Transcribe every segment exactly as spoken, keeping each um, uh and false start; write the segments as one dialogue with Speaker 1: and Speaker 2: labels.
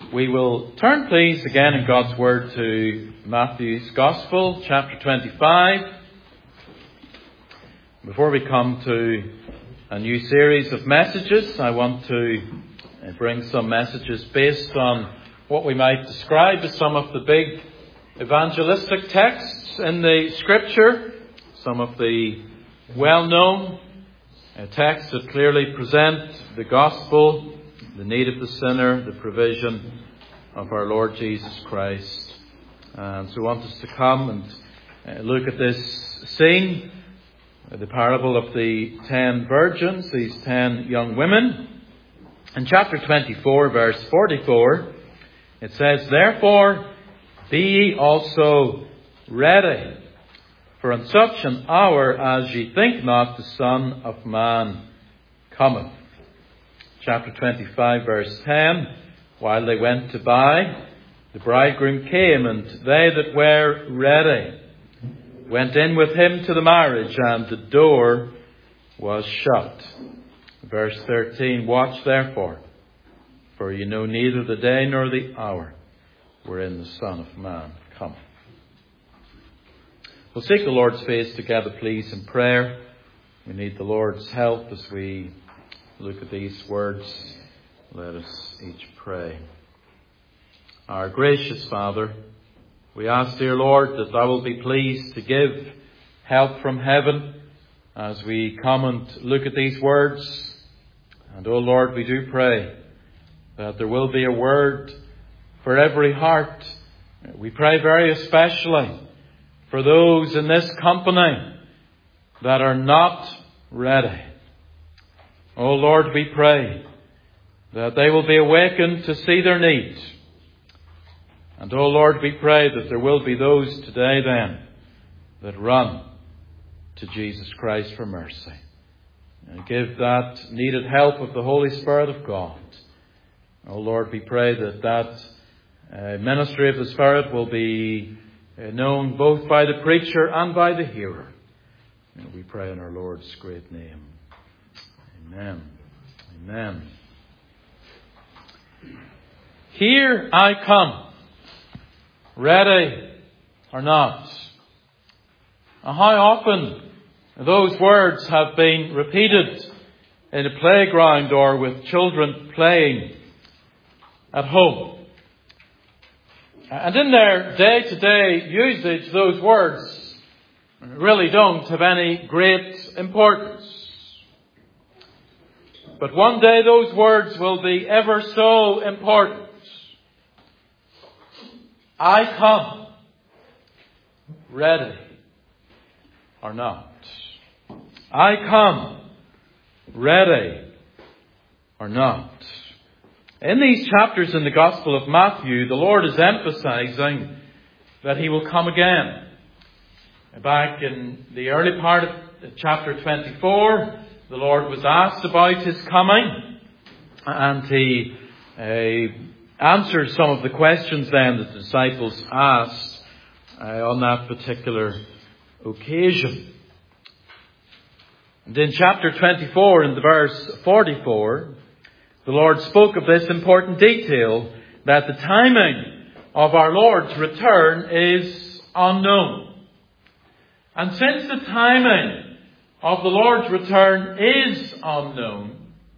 Speaker 1: We will turn, please, again in God's Word to Matthew's Gospel, chapter twenty-five. Before we come to a new series of messages, I want to bring some messages based on what we might describe as some of the big evangelistic texts in the Scripture, some of the well-known texts that clearly present the gospel, the need of the sinner, the provision of our Lord Jesus Christ. And so I want us to come and uh, look at this scene, uh, the parable of the ten virgins, these ten young women. In chapter twenty-four, verse forty-four, it says, "Therefore be ye also ready, for in such an hour as ye think not, the Son of Man cometh." Chapter twenty-five, verse ten, "While they went to buy, the bridegroom came, and they that were ready went in with him to the marriage, and the door was shut." Verse thirteen, "Watch therefore, for ye know neither the day nor the hour wherein the Son of Man cometh." We'll seek the Lord's face together, please, in prayer. We need the Lord's help as we look at these words. Let us each pray. Our gracious Father, we ask, dear Lord, that Thou will be pleased to give help from heaven as we come and look at these words. And, O Lord, we do pray that there will be a word for every heart. We pray very especially for those in this company that are not ready. Oh Lord, we pray that they will be awakened to see their needs. And oh Lord, we pray that there will be those today then that run to Jesus Christ for mercy. And give that needed help of the Holy Spirit of God. Oh Lord, we pray that that uh, ministry of the Spirit will be uh, known both by the preacher and by the hearer. And we pray in our Lord's great name. Amen. Amen. Here I come, ready or not. Now, how often those words have been repeated in a playground or with children playing at home. And in their day-to-day usage, those words really don't have any great importance. But one day those words will be ever so important. I come, ready or not. I come, ready or not. In these chapters in the Gospel of Matthew, the Lord is emphasizing that He will come again. Back in the early part of chapter twenty-four, the Lord was asked about His coming, and He uh, answered some of the questions then that the disciples asked uh, on that particular occasion. And in chapter twenty-four, in the verse forty-four, the Lord spoke of this important detail, that the timing of our Lord's return is unknown. And since the timing of the Lord's return is unknown,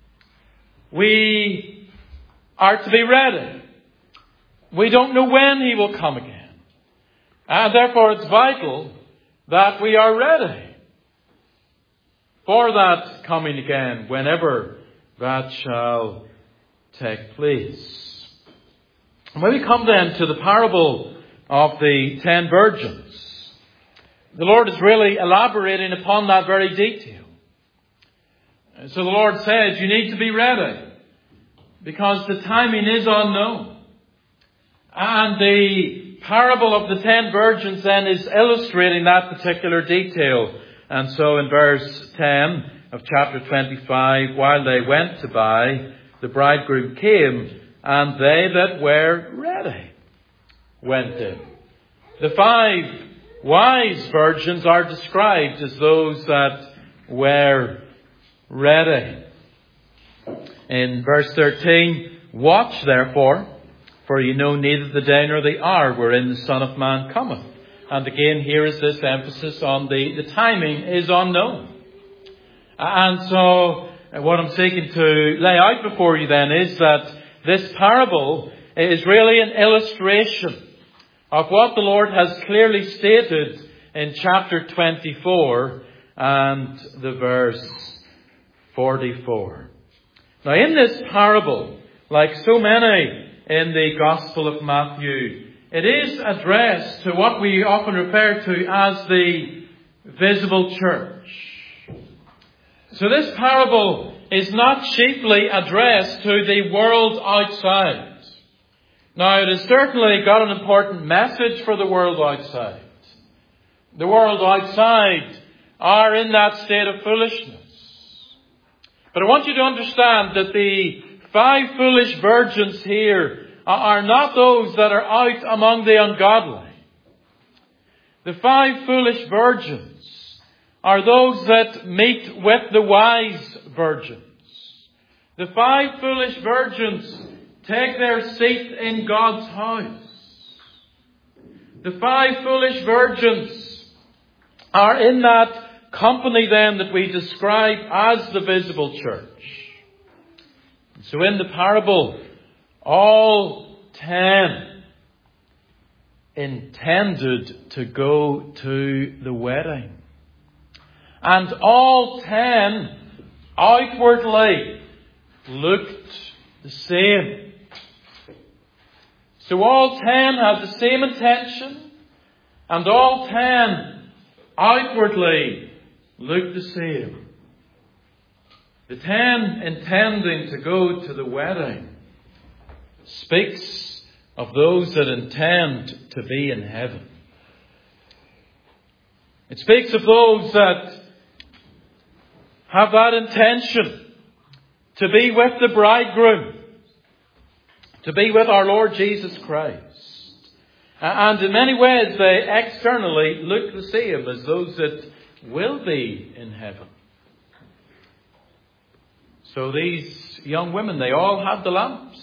Speaker 1: we are to be ready. We don't know when He will come again. And therefore it's vital that we are ready for that coming again, whenever that shall take place. And when we come then to the parable of the ten virgins, the Lord is really elaborating upon that very detail. So the Lord says, you need to be ready, because the timing is unknown. And the parable of the ten virgins then is illustrating that particular detail. And so in verse ten of chapter twenty-five, "While they went to buy, the bridegroom came, and they that were ready went in." The five wise virgins are described as those that were ready. In verse thirteen, "Watch therefore, For you know neither the day nor the hour wherein the Son of Man cometh. And again, here is this emphasis on the, the timing is unknown. And so, what I'm seeking to lay out before you then is that this parable is really an illustration of what the Lord has clearly stated in chapter twenty-four and the verse forty-four. Now, in this parable, like so many in the Gospel of Matthew, it is addressed to what we often refer to as the visible church. So this parable is not chiefly addressed to the world outside. Now, it has certainly got an important message for the world outside. The world outside are in that state of foolishness. But I want you to understand that the five foolish virgins here are not those that are out among the ungodly. The five foolish virgins are those that meet with the wise virgins. The five foolish virgins take their seat in God's house. The five foolish virgins are in that company then that we describe as the visible church. So in the parable, all ten intended to go to the wedding. And all ten outwardly looked the same. So all ten had the same intention, and all ten outwardly looked the same. The ten intending to go to the wedding speaks of those that intend to be in heaven. It speaks of those that have that intention to be with the bridegroom, to be with our Lord Jesus Christ. And in many ways they externally look the same as those that will be in heaven. So these young women, they all had the lamps.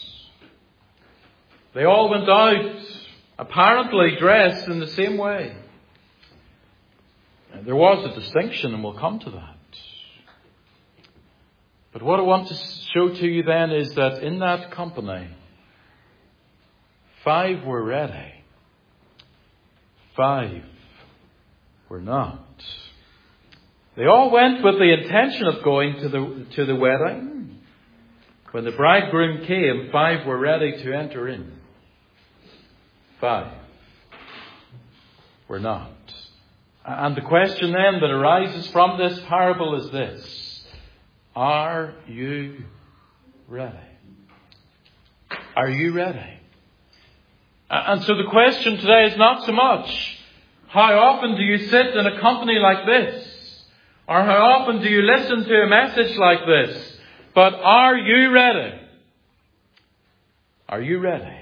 Speaker 1: They all went out apparently dressed in the same way. And there was a distinction, and we'll come to that. But what I want to show to you then is that in that company, five were ready. Five were not. They all went with the intention of going to the, to the wedding. When the bridegroom came, five were ready to enter in. Five were not. And the question then that arises from this parable is this: are you ready? Are you ready? And so the question today is not so much how often do you sit in a company like this, or how often do you listen to a message like this, but are you ready? Are you ready?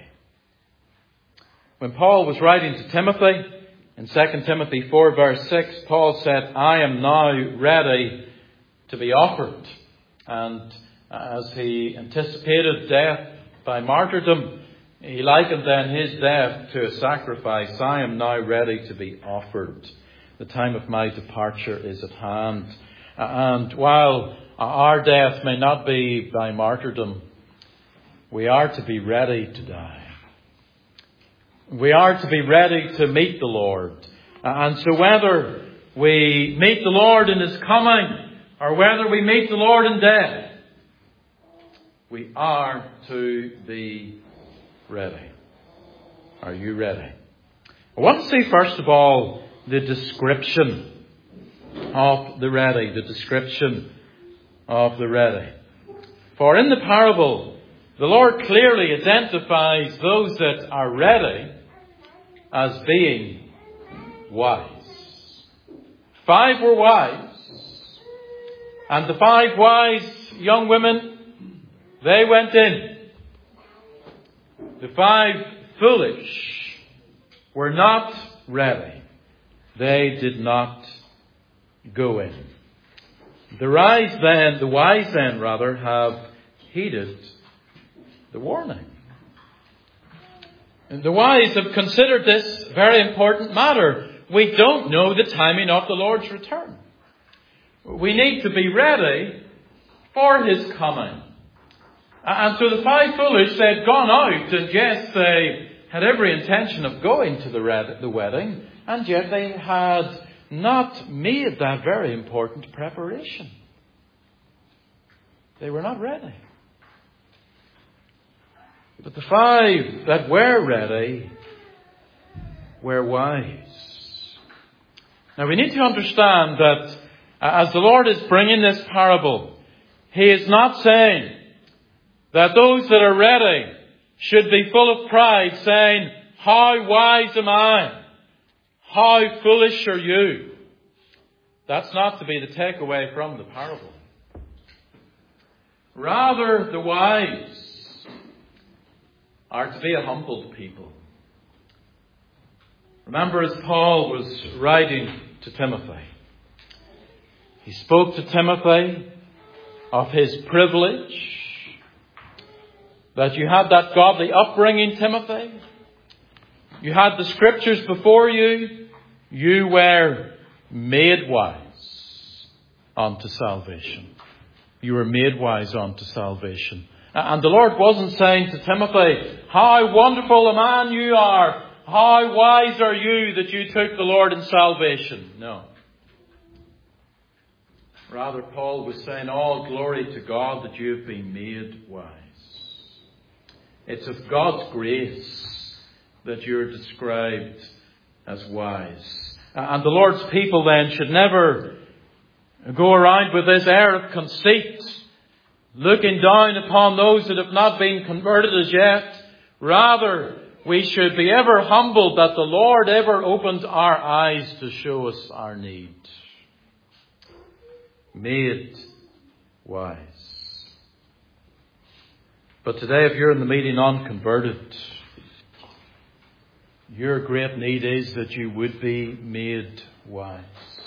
Speaker 1: When Paul was writing to Timothy, in Second Timothy four verse six, Paul said, I am now ready to be offered. And as he anticipated death by martyrdom, he likened then his death to a sacrifice. I am now ready to be offered. The time of my departure is at hand. And while our death may not be by martyrdom, we are to be ready to die. We are to be ready to meet the Lord. And so whether we meet the Lord in His coming, or whether we meet the Lord in death, we are to be ready. Are you ready? I want to see first of all the description of the ready. The description of the ready. For in the parable, the Lord clearly identifies those that are ready as being wise. Five were wise. And the five wise young women, they went in. The five foolish were not ready. They did not go in. The wise then, the wise then rather, have heeded the warning. And the wise have considered this very important matter. We don't know the timing of the Lord's return. We need to be ready for His coming. And so the five foolish, they had gone out, and yes, they had every intention of going to the, red, the wedding, and yet they had not made that very important preparation. They were not ready. But the five that were ready were wise. Now we need to understand that as the Lord is bringing this parable, He is not saying that those that are ready should be full of pride, saying, "How wise am I? How foolish are you?" That's not to be the takeaway from the parable. Rather, the wise are to be a humbled people. Remember, as Paul was writing to Timothy, he spoke to Timothy of his privilege, that you had that godly upbringing, Timothy. You had the Scriptures before you. You were made wise unto salvation. You were made wise unto salvation. And the Lord wasn't saying to Timothy, "How wonderful a man you are. How wise are you that you took the Lord in salvation." No. Rather, Paul was saying, all glory to God that you have been made wise. It's of God's grace that you're described as wise. And the Lord's people then should never go around with this air of conceit, looking down upon those that have not been converted as yet. Rather, we should be ever humbled that the Lord ever opened our eyes to show us our need. Made wise. But today, if you're in the meeting unconverted, your great need is that you would be made wise.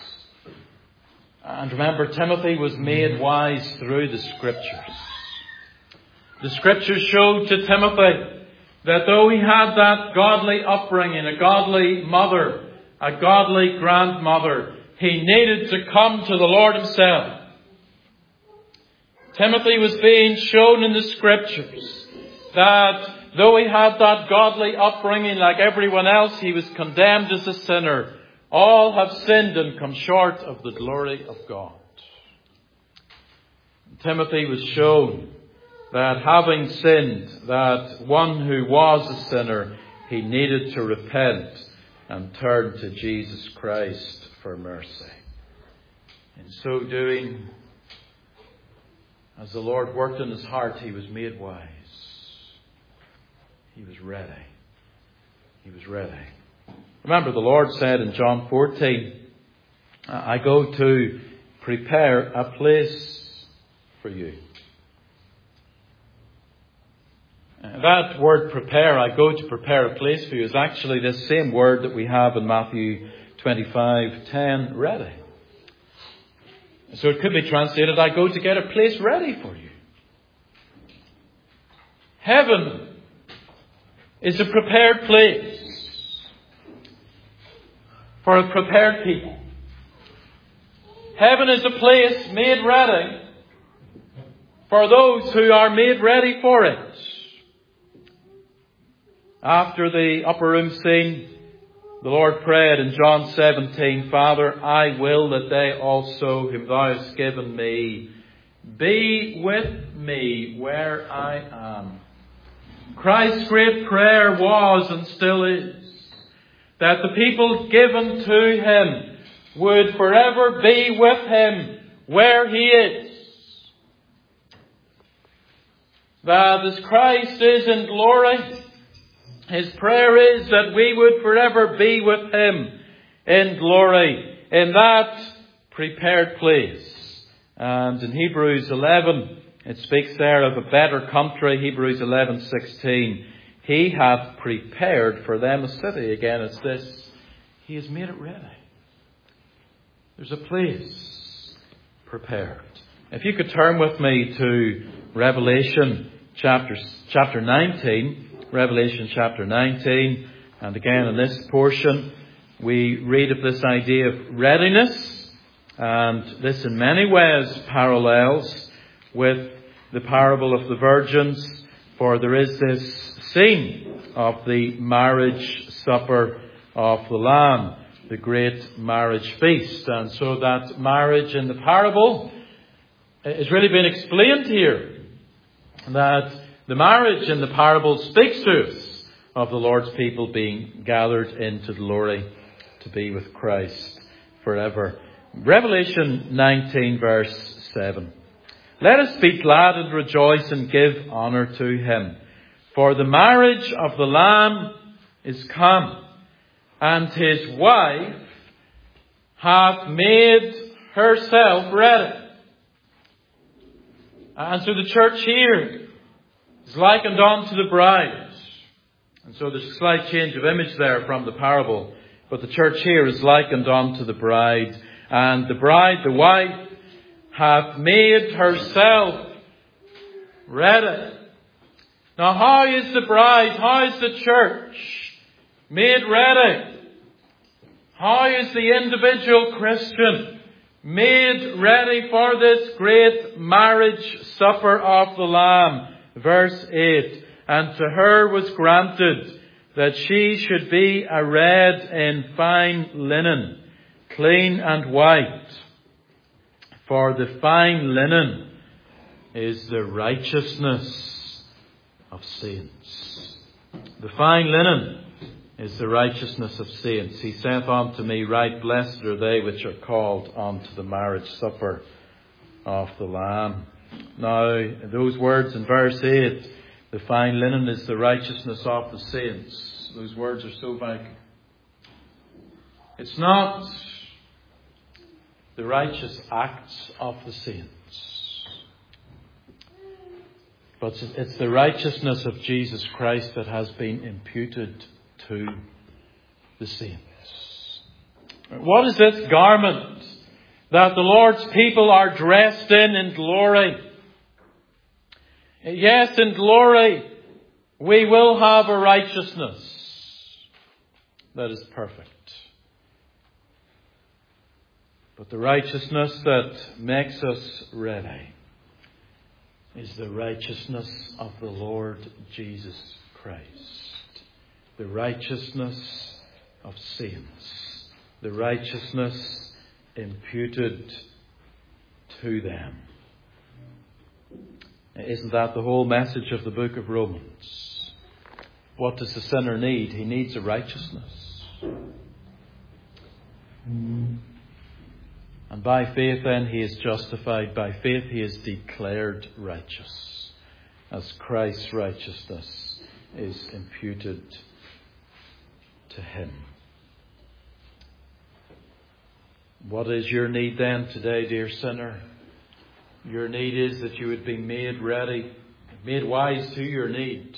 Speaker 1: And remember, Timothy was made wise through the Scriptures. The Scriptures showed to Timothy that though he had that godly upbringing, a godly mother, a godly grandmother, he needed to come to the Lord Himself. Timothy was being shown in the Scriptures that though he had that godly upbringing like everyone else, he was condemned as a sinner. All have sinned and come short of the glory of God. Timothy was shown that having sinned, that one who was a sinner, he needed to repent and turn to Jesus Christ for mercy. In so doing, as the Lord worked in his heart, he was made wise. He was ready. He was ready. Remember, the Lord said in John fourteen, "I go to prepare a place for you." That word prepare, "I go to prepare a place for you," is actually this same word that we have in Matthew twenty-five ten, ready. So it could be translated, "I go to get a place ready for you." Heaven is a prepared place for a prepared people. Heaven is a place made ready for those who are made ready for it. After the upper room scene, the Lord prayed in John seventeen, "Father, I will that they also, whom Thou hast given me, be with me where I am." Christ's great prayer was and still is that the people given to Him would forever be with Him where He is. That as Christ is in glory, His prayer is that we would forever be with Him in glory, in that prepared place. And in Hebrews eleven, it speaks there of a better country. Hebrews eleven sixteen. He hath prepared for them a city. Again, it's this. He has made it ready. There's a place prepared. If you could turn with me to Revelation chapter, chapter nineteen. Revelation chapter nineteen. And again in this portion we read of this idea of readiness. And this in many ways parallels with the parable of the virgins. For there is this scene of the marriage supper of the Lamb, the great marriage feast. And so that marriage in the parable is really being explained here. That the marriage in the parable speaks to us of the Lord's people being gathered into glory to be with Christ forever. Revelation nineteen verse seven. Let us be glad and rejoice and give honour to him. For the marriage of the Lamb is come, and his wife hath made herself ready. And so the church here is likened unto the bride. And so there's a slight change of image there from the parable. But the church here is likened unto the bride. And the bride, the wife, hath made herself ready. Now how is the bride, how is the church made ready? How is the individual Christian made ready for this great marriage supper of the Lamb? Verse eight. And to her was granted that she should be arrayed in fine linen, clean and white. For the fine linen is the righteousness of saints. The fine linen is the righteousness of saints. He saith unto me, right blessed are they which are called unto the marriage supper of the Lamb. Now, those words in verse eight, the fine linen is the righteousness of the saints. Those words are so vital. It's not the righteous acts of the saints, but it's the righteousness of Jesus Christ that has been imputed to the saints. What is this garment that the Lord's people are dressed in in glory? Yes, in glory we will have a righteousness that is perfect. But the righteousness that makes us ready is the righteousness of the Lord Jesus Christ. The righteousness of saints. The righteousness imputed to them. Isn't that the whole message of the book of Romans? What does the sinner need? He needs a righteousness. And by faith then he is justified. By faith he is declared righteous, as Christ's righteousness is imputed to him. What is your need then today, dear sinner? Your need is that you would be made ready, made wise to your need.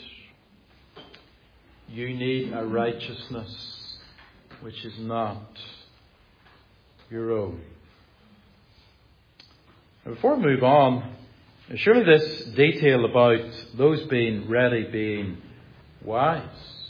Speaker 1: You need a righteousness which is not your own. Before we move on, surely this detail about those being ready, being wise,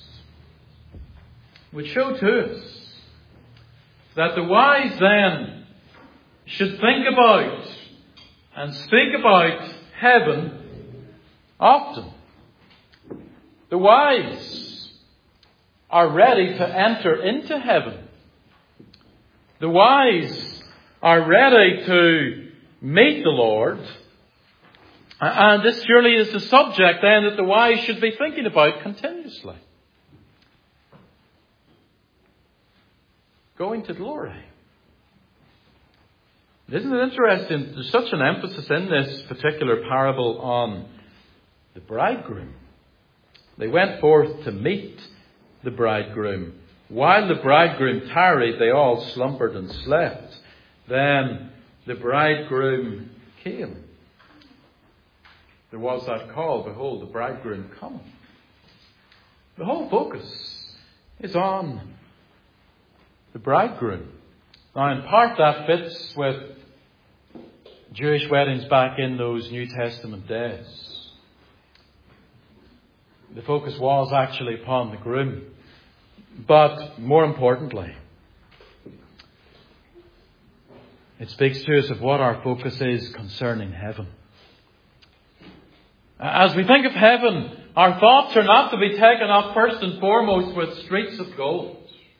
Speaker 1: would show to us that the wise then should think about and speak about heaven often. The wise are ready to enter into heaven. The wise are ready to meet the Lord. And this surely is the subject then that the wise should be thinking about continuously. Going to glory. Isn't it interesting? There's such an emphasis in this particular parable on the bridegroom. They went forth to meet the bridegroom. While the bridegroom tarried, they all slumbered and slept. Then the bridegroom came. There was that call, behold, the bridegroom cometh. The whole focus is on the bridegroom. Now, in part that fits with Jewish weddings back in those New Testament days. The focus was actually upon the groom. But more importantly, it speaks to us of what our focus is concerning heaven. As we think of heaven, our thoughts are not to be taken up first and foremost with streets of gold.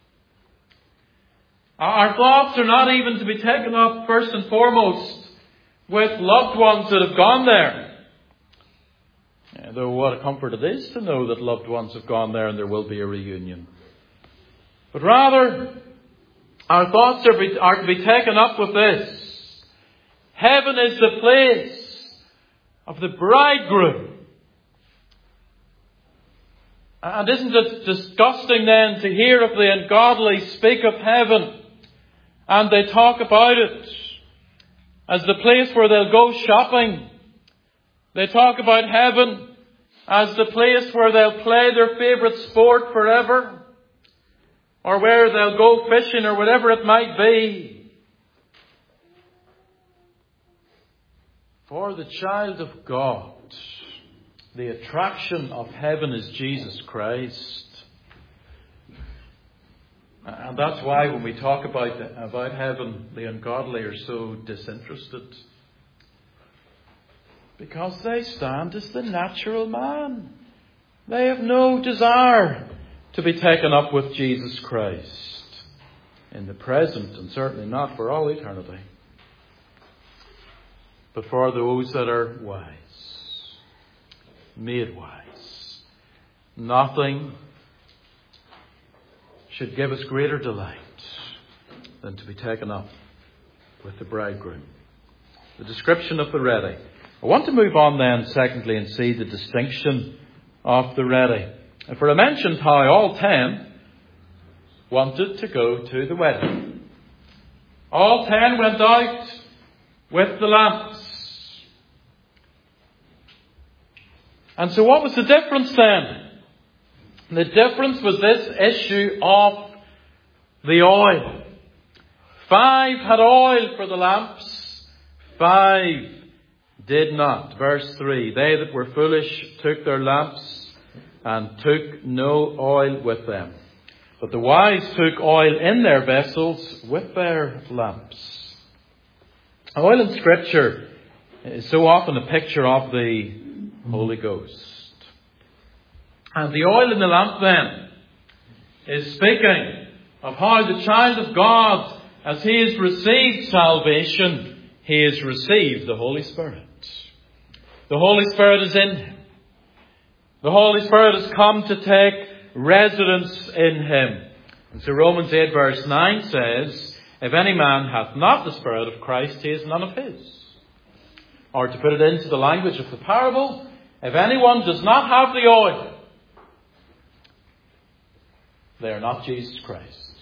Speaker 1: Our thoughts are not even to be taken up first and foremost with loved ones that have gone there. Yeah, though what a comfort it is to know that loved ones have gone there and there will be a reunion. But rather, our thoughts are, be, are to be taken up with this. Heaven is the place of the bridegroom. And isn't it disgusting then to hear of the ungodly speak of heaven, and they talk about it as the place where they'll go shopping. They talk about heaven as the place where they'll play their favourite sport forever, or where they'll go fishing, or whatever it might be. For the child of God, the attraction of heaven is Jesus Christ. And that's why when we talk about, about heaven, the ungodly are so disinterested. Because they stand as the natural man. They have no desire to be taken up with Jesus Christ in the present, and certainly not for all eternity. But for those that are wise, made wise, nothing should give us greater delight than to be taken up with the bridegroom. The description of the ready. I want to move on then, secondly, and see the distinction of the ready. And for I mentioned how all ten wanted to go to the wedding. All ten went out with the lamps. And so what was the difference then? The difference was this issue of the oil. Five had oil for the lamps. Five did not. Verse three. They that were foolish took their lamps and took no oil with them. But the wise took oil in their vessels with their lamps. Oil in Scripture is so often a picture of the Holy Ghost. And the oil in the lamp then is speaking of how the child of God, as he has received salvation, he has received the Holy Spirit. The Holy Spirit is in him. The Holy Spirit has come to take residence in him. And so Romans eight verse nine says, if any man hath not the Spirit of Christ, he is none of his. Or to put it into the language of the parable, if anyone does not have the oil, they are not Jesus Christ.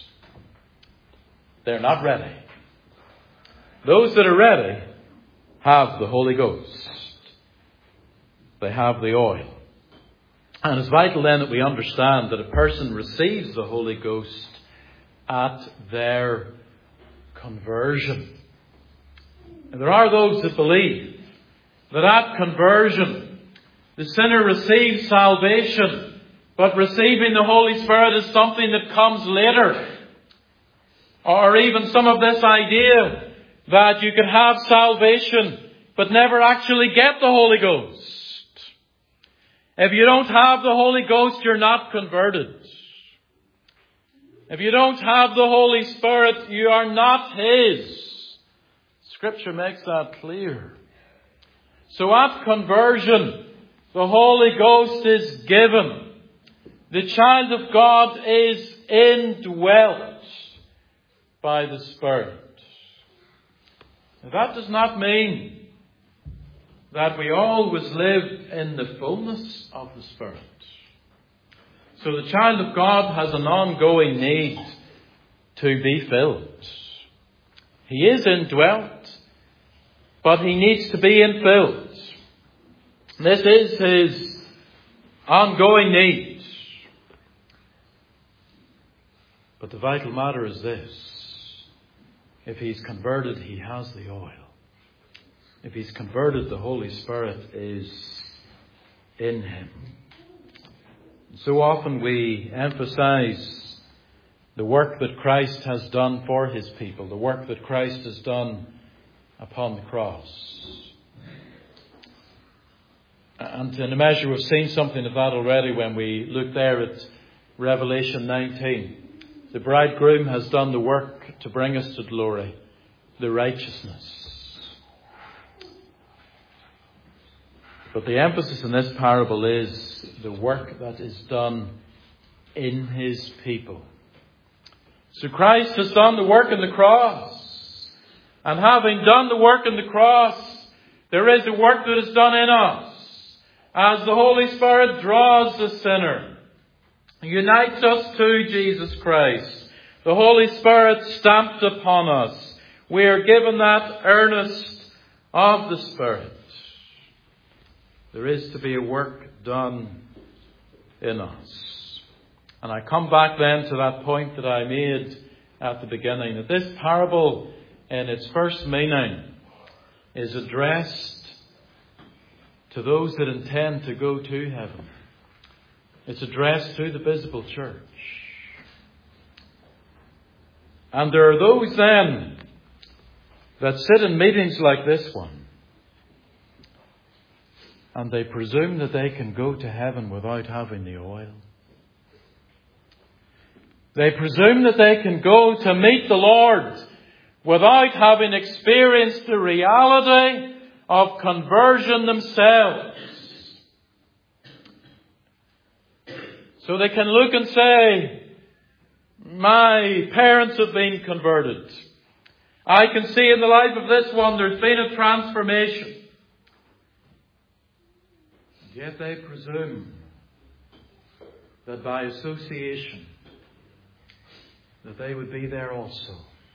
Speaker 1: They are not ready. Those that are ready have the Holy Ghost. They have the oil. And it's vital then that we understand that a person receives the Holy Ghost at their conversion. And there are those that believe that at conversion the sinner receives salvation, but receiving the Holy Spirit is something that comes later. Or even some of this idea that you can have salvation but never actually get the Holy Ghost. If you don't have the Holy Ghost, you're not converted. If you don't have the Holy Spirit, you are not His. Scripture makes that clear. So at conversion, the Holy Ghost is given. The child of God is indwelt by the Spirit. Now, that does not mean that we always live in the fullness of the Spirit. So the child of God has an ongoing need to be filled. He is indwelt, but he needs to be infilled. This is his ongoing need. But the vital matter is this. If he's converted, he has the oil. If he's converted, the Holy Spirit is in him. So often we emphasize the work that Christ has done for his people, the work that Christ has done upon the cross. And in a measure we've seen something of that already when we look there at Revelation nineteen. The bridegroom has done the work to bring us to glory, the righteousness. But the emphasis in this parable is the work that is done in his people. So Christ has done the work on the cross. And having done the work on the cross, there is a work that is done in us. As the Holy Spirit draws the sinner, unites us to Jesus Christ, the Holy Spirit stamped upon us, we are given that earnest of the Spirit. There is to be a work done in us. And I come back then to that point that I made at the beginning, that this parable in its first meaning is addressed to those that intend to go to heaven. It's addressed to the visible church. And there are those then that sit in meetings like this one, and they presume that they can go to heaven without having the oil. They presume that they can go to meet the Lord without having experienced the reality of conversion themselves. So they can look and say, my parents have been converted. I can see in the life of this one there's been a transformation. And yet they presume that by association that they would be there also.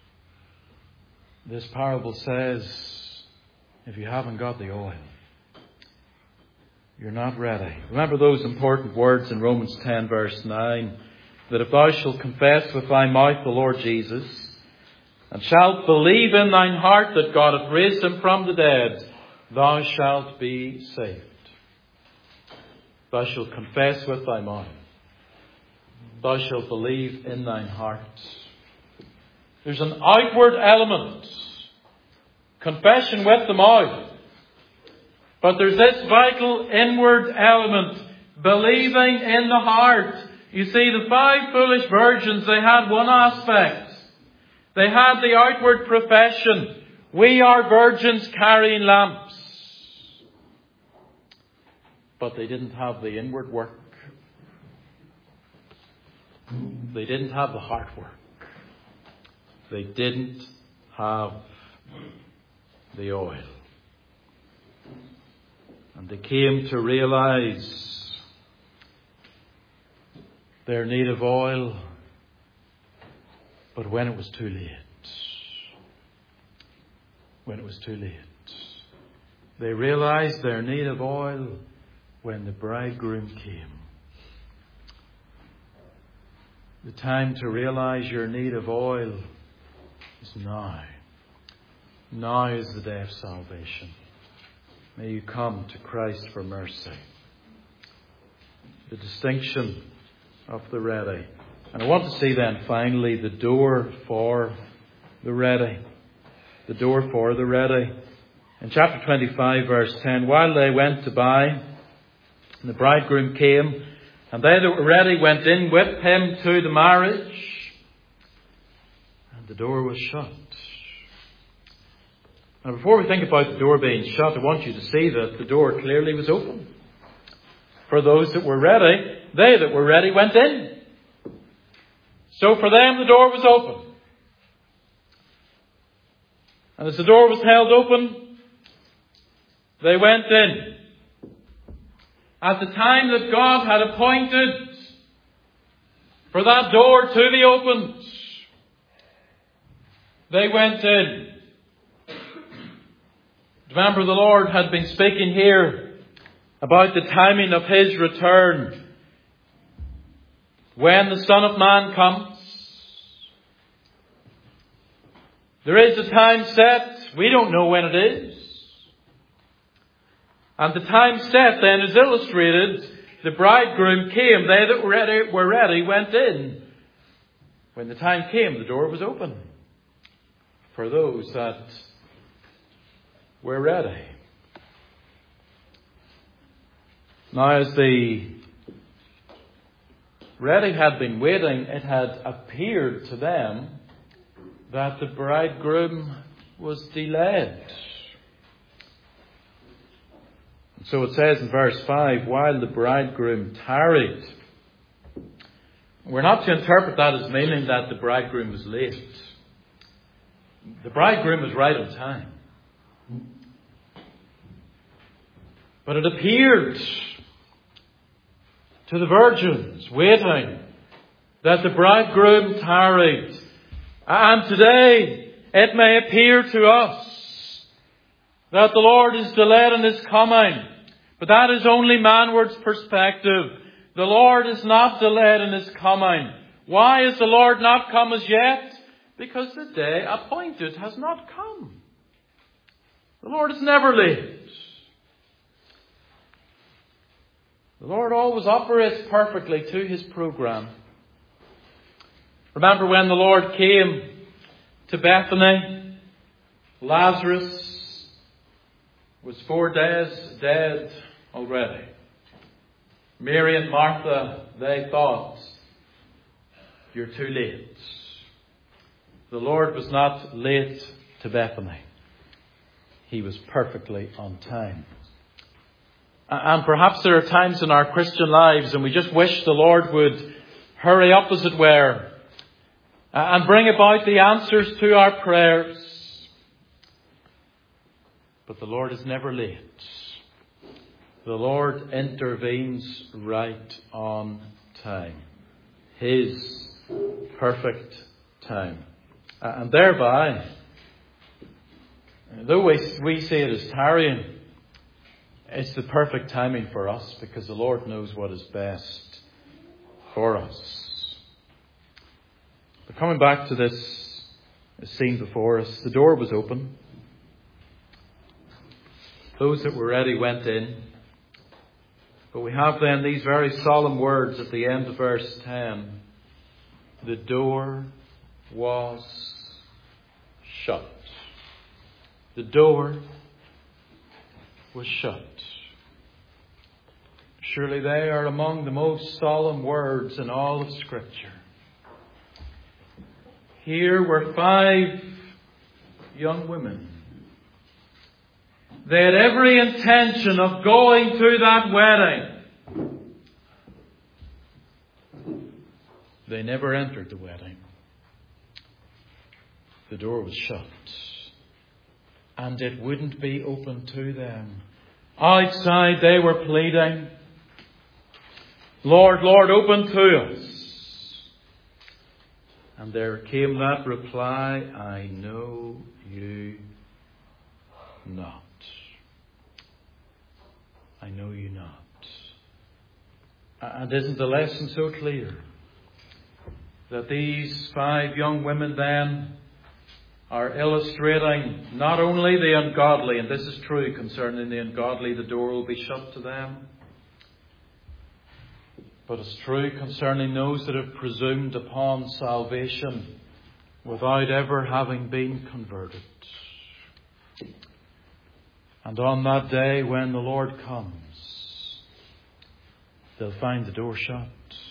Speaker 1: This parable says, if you haven't got the oil, you're not ready. Remember those important words in Romans ten verse nine, that if thou shalt confess with thy mouth the Lord Jesus, and shalt believe in thine heart that God hath raised him from the dead, thou shalt be saved. Thou shalt confess with thy mouth. Thou shalt believe in thine heart. There's an outward element. Confession with the mouth. But there's this vital inward element. Believing in the heart. You see, the five foolish virgins, they had one aspect. They had the outward profession. We are virgins carrying lamps. But they didn't have the inward work. They didn't have the heart work. They didn't have the oil. And they came to realize their need of oil, but when it was too late. When it was too late. They realized their need of oil when the bridegroom came. The time to realize your need of oil is now. Now is the day of salvation. May you come to Christ for mercy. The distinction of the ready. And I want to see then finally the door for the ready. The door for the ready. In chapter twenty-five verse ten, while they went to buy, and the bridegroom came, and they that were ready went in with him to the marriage, and the door was shut. Now before we think about the door being shut, I want you to see that the door clearly was open. For those that were ready, they that were ready went in. So for them the door was open. And as the door was held open, they went in. At the time that God had appointed for that door to be opened, they went in. Remember, the Lord had been speaking here about the timing of his return. When the Son of Man comes, there is a time set. We don't know when it is. And the time set then is illustrated the bridegroom came. They that were ready, were ready went in. When the time came, the door was open for those that were ready. Now, as the ready had been waiting, it had appeared to them that the bridegroom was delayed. And so it says in verse five, while the bridegroom tarried. We're not to interpret that as meaning that the bridegroom was late. The bridegroom was right on time. But it appeared to the virgins waiting that the bridegroom tarried. And today it may appear to us that the Lord is delayed in His coming. But that is only manward's perspective. The Lord is not delayed in His coming. Why is the Lord not come as yet? Because the day appointed has not come. The Lord is never late. The Lord always operates perfectly to His program. Remember when the Lord came to Bethany, Lazarus was four days dead already. Mary and Martha, they thought, you're too late. The Lord was not late to Bethany. He was perfectly on time. And perhaps there are times in our Christian lives and we just wish the Lord would hurry up, as it were, and bring about the answers to our prayers. But the Lord is never late. The Lord intervenes right on time. His perfect time. And thereby, though we, we see it as tarrying, it's the perfect timing for us because the Lord knows what is best for us. But coming back to this scene before us, the door was open. Those that were ready went in. But we have then these very solemn words at the end of verse ten. The door was shut. The door was shut. Surely they are among the most solemn words in all of Scripture. Here were five young women. They had every intention of going to that wedding. They never entered the wedding. The door was shut. And it wouldn't be open to them. Outside they were pleading, Lord, Lord, open to us. And there came that reply, I know you not. I know you not. And isn't the lesson so clear that these five young women then are illustrating not only the ungodly, and this is true concerning the ungodly, the door will be shut to them, but it's true concerning those that have presumed upon salvation without ever having been converted. And on that day when the Lord comes, they'll find the door shut.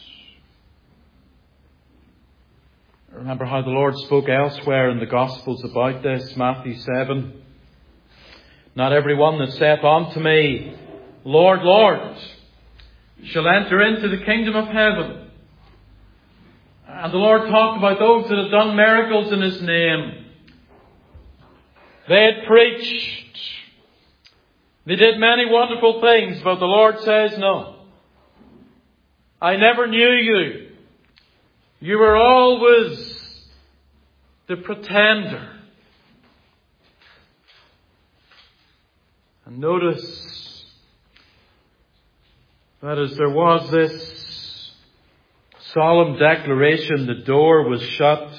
Speaker 1: Remember how the Lord spoke elsewhere in the Gospels about this, Matthew seven. Not everyone that saith unto me, Lord, Lord, shall enter into the kingdom of heaven. And the Lord talked about those that had done miracles in His name. They had preached. They did many wonderful things, but the Lord says, no. I never knew you. You were always the pretender. And notice that as there was this solemn declaration, the door was shut.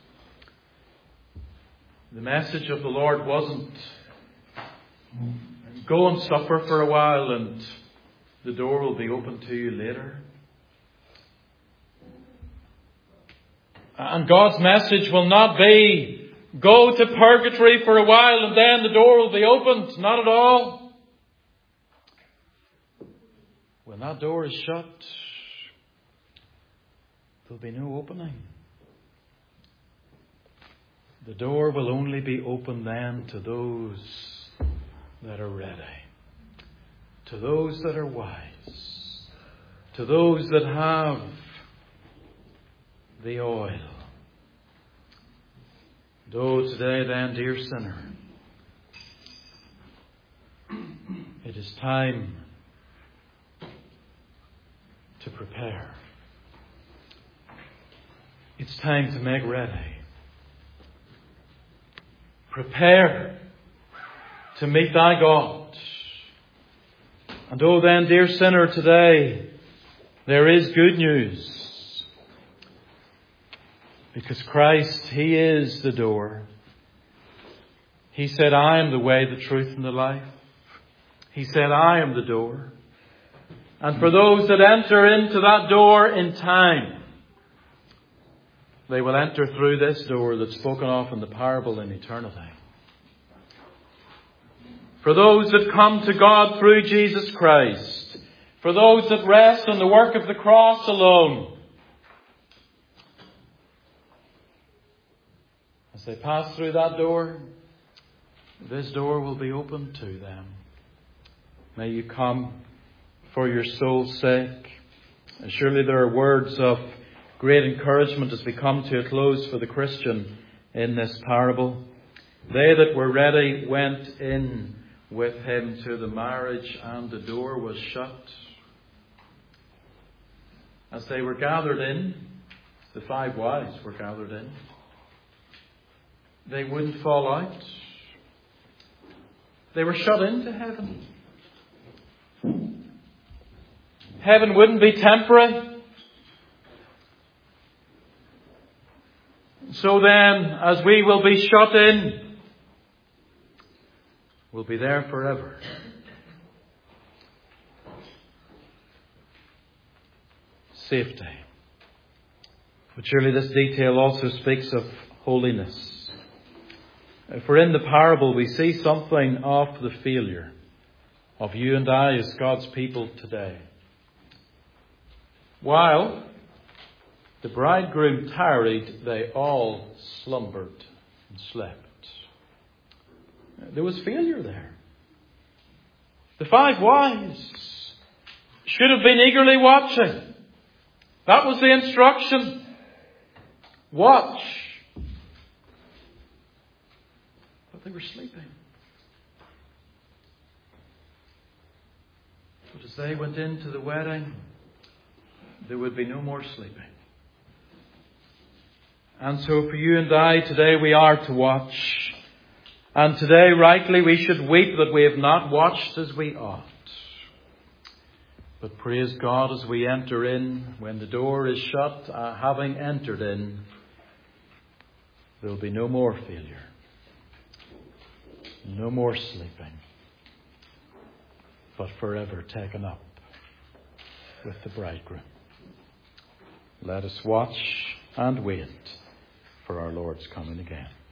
Speaker 1: The message of the Lord wasn't go and suffer for a while and the door will be open to you later. And God's message will not be, go to purgatory for a while and then the door will be opened. Not at all. When that door is shut, there'll be no opening. The door will only be open then to those that are ready, to those that are wise, to those that have the oil. And oh, today then, dear sinner, it is time to prepare. It's time to make ready. Prepare to meet thy God. And oh then, dear sinner, today there is good news. Because Christ, He is the door. He said, I am the way, the truth, and the life. He said, I am the door. And for those that enter into that door in time, they will enter through this door that's spoken of in the parable in eternity. For those that come to God through Jesus Christ, for those that rest on the work of the cross alone, as they pass through that door, this door will be open to them. May you come for your soul's sake. And surely there are words of great encouragement as we come to a close for the Christian in this parable. They that were ready went in with him to the marriage, and the door was shut. As they were gathered in, the five wise were gathered in. They wouldn't fall out. They were shut into heaven. Heaven wouldn't be temporary. So then, as we will be shut in, we'll be there forever. Safety. But surely this detail also speaks of holiness. For in the parable we see something of the failure of you and I as God's people today. While the bridegroom tarried, they all slumbered and slept. There was failure there. The five wise should have been eagerly watching. That was the instruction. Watch. But they were sleeping. But as they went into the wedding, there would be no more sleeping. And so for you and I today we are to watch. And today rightly we should weep that we have not watched as we ought. But praise God as we enter in, when the door is shut, uh, having entered in, there will be no more failure. No more sleeping. But forever taken up with the bridegroom. Let us watch and wait for our Lord's coming again.